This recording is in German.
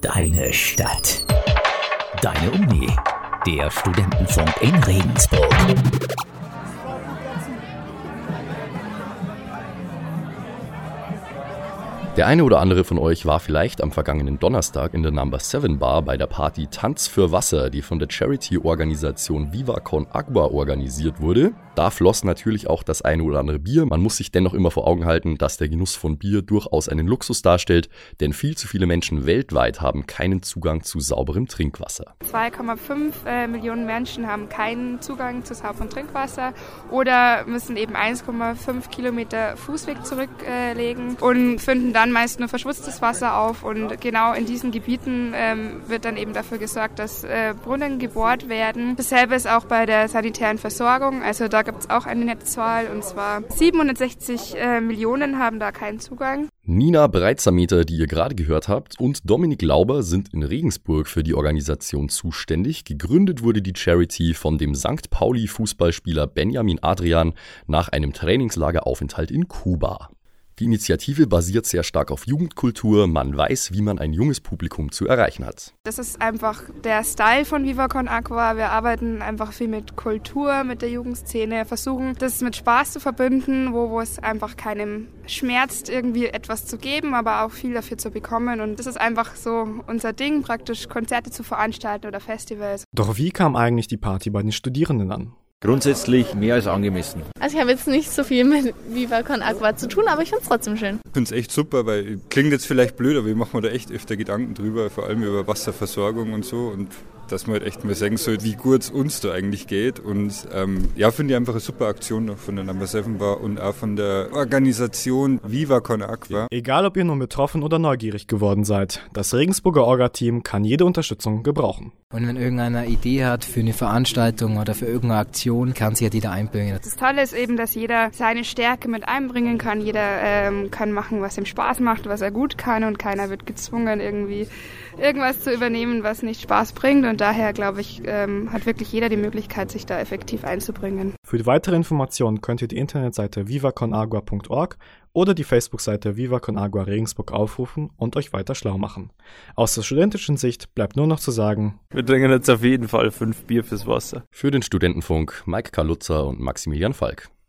Deine Stadt. Deine Uni. Der Studentenfunk in Regensburg. Der eine oder andere von euch war vielleicht am vergangenen Donnerstag in der Number 7 Bar bei der Party Tanz für Wasser, die von der Charity-Organisation Viva Con Agua organisiert wurde. Da floss natürlich auch das eine oder andere Bier. Man muss sich dennoch immer vor Augen halten, dass der Genuss von Bier durchaus einen Luxus darstellt, denn viel zu viele Menschen weltweit haben keinen Zugang zu sauberem Trinkwasser. 2,5 Millionen Menschen haben keinen Zugang zu sauberem Trinkwasser oder müssen eben 1,5 Kilometer Fußweg zurücklegen und finden dann meist nur verschmutztes Wasser auf. Und genau in diesen Gebieten wird dann eben dafür gesorgt, dass Brunnen gebohrt werden. Dasselbe ist auch bei der sanitären Versorgung. Also da gibt es auch eine Netzzahl, und zwar 760 Millionen haben da keinen Zugang. Nina Breitsameter, die ihr gerade gehört habt, und Dominik Lauber sind in Regensburg für die Organisation zuständig. Gegründet wurde die Charity von dem St. Pauli-Fußballspieler Benjamin Adrian nach einem Trainingslageraufenthalt in Kuba. Die Initiative basiert sehr stark auf Jugendkultur. Man weiß, wie man ein junges Publikum zu erreichen hat. Das ist einfach der Style von Viva Con Agua. Wir arbeiten einfach viel mit Kultur, mit der Jugendszene, versuchen das mit Spaß zu verbinden, wo es einfach keinem schmerzt, irgendwie etwas zu geben, aber auch viel dafür zu bekommen. Und das ist einfach so unser Ding, praktisch Konzerte zu veranstalten oder Festivals. Doch wie kam eigentlich die Party bei den Studierenden an? Grundsätzlich mehr als angemessen. Also ich habe jetzt nicht so viel mit Viva Con Agua zu tun, aber ich finde es trotzdem schön. Ich finde es echt super, weil klingt jetzt vielleicht blöd, aber ich mache mir da echt öfter Gedanken drüber, vor allem über Wasserversorgung und so, und dass man halt echt mal sagen soll, wie gut es uns da eigentlich geht. Und finde ich einfach eine super Aktion noch von der Number 7 Bar und auch von der Organisation Viva Con Agua. Egal, ob ihr nun betroffen oder neugierig geworden seid, das Regensburger Orga-Team kann jede Unterstützung gebrauchen. Und wenn irgendeiner eine Idee hat für eine Veranstaltung oder für irgendeine Aktion, kann sich ja jeder einbringen. Das Tolle ist eben, dass jeder seine Stärke mit einbringen kann. Jeder kann machen, was ihm Spaß macht, was er gut kann, und keiner wird gezwungen, irgendwie irgendwas zu übernehmen, was nicht Spaß bringt. Und daher, glaube ich, hat wirklich jeder die Möglichkeit, sich da effektiv einzubringen. Für die weitere Informationen könnt ihr die Internetseite vivaconagua.org oder die Facebook-Seite Viva Con Agua Regensburg aufrufen und euch weiter schlau machen. Aus der studentischen Sicht bleibt nur noch zu sagen: Wir trinken jetzt auf jeden Fall 5 Bier fürs Wasser. Für den Studentenfunk Mike Kalutzer und Maximilian Falk.